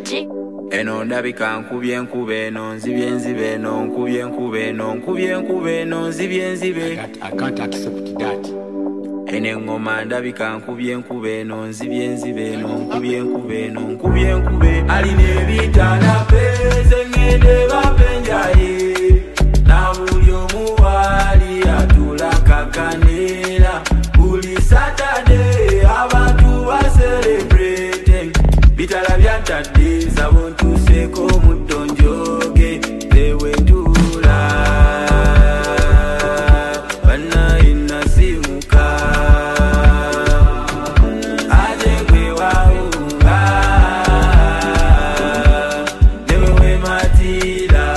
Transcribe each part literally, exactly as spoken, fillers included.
G. Eno ndabika nkubye nkube eno nzibye nzibe eno nkubye nkube eno nkubye nkube eno nzibye nzibe. I can't accept that. Ene ngoma ndabika nkubye nkube eno nzibye nzibe eno nkubye nkube eno nkubye nkube. Aline bitana peze ngende bapenjaye na buli omuwali atula kakanera buli Saturday abantu ba celebrating bitala byatadde sabontu seko mutonjoge lewe ndula bana inasimuka ajegwe waunga lewe matila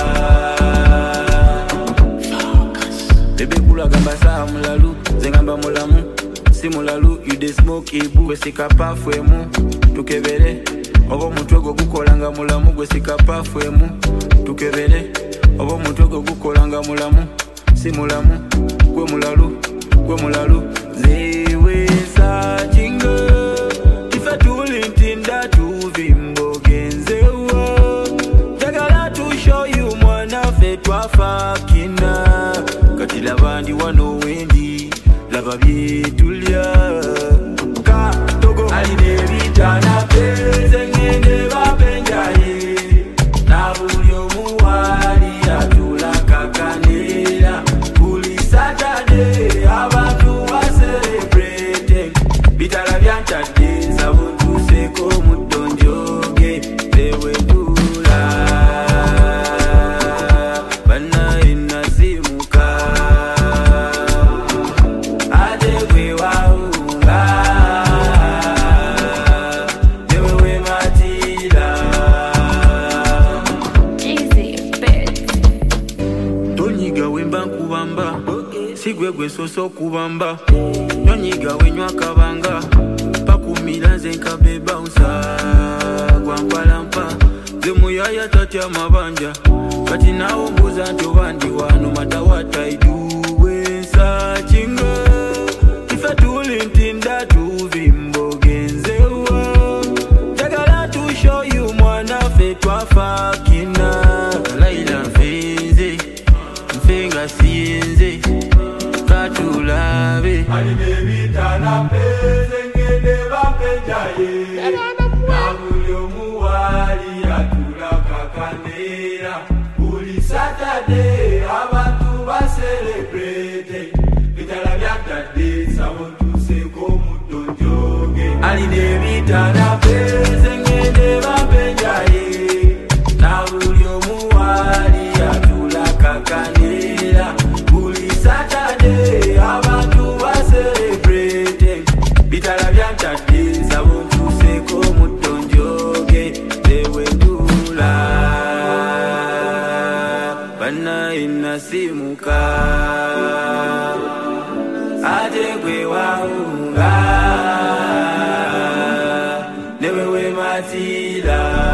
bebe kula gamba sa mulalu zengamba mulamu si mulalu you de smoke ibu gwe sikapafwemu tukebere obo mutwego gukolanga mulamu gwe sikapafwemu tukebere obo mutwego gukolanga mulamu si mulamu gwe mulalu gwe mulalu zewe sa jingo ife tulintinda tuvimbo genzewo jagala to show you mwana fe twafakina kati labandi wano wendi laba byetulya ka togo aline bitana peze ngende bapenjaye na buli omuwali atula kakanera buli Saturday abantu ba celebrating bitala byantadde sabuntu seko mutonjoge lewe ndula bana inasimuka adegwe waunga lewe matila Easy bit. tonyiga wemba nkubamba sigwe gwe soso kubamba tonyiga wenywa kabanga pakumira nze nkabeba unsa gwampalampa ze muyaya tatya mabanja kati nawo mbuza ntobandi wano mata what I do when searching ife tulintinda tuvimbo genzewo jagala to show you mwana fe twafakina laila mfenze mfenga sienze katulabe aline bitana peze ngende bapenjaye na buli omuwali atula kakanera buli Saturday abantu ba celebrate bitala byatadde sabontu seko mutonjoge aline bitana peze ngende bapenjaye na buli omuwali atula kakanera buli Saturday abantu ba celebrate bitala byatadde sabontu seko mutonjoge lewe ndula bana inasimuka ajegwe waunga lewe matila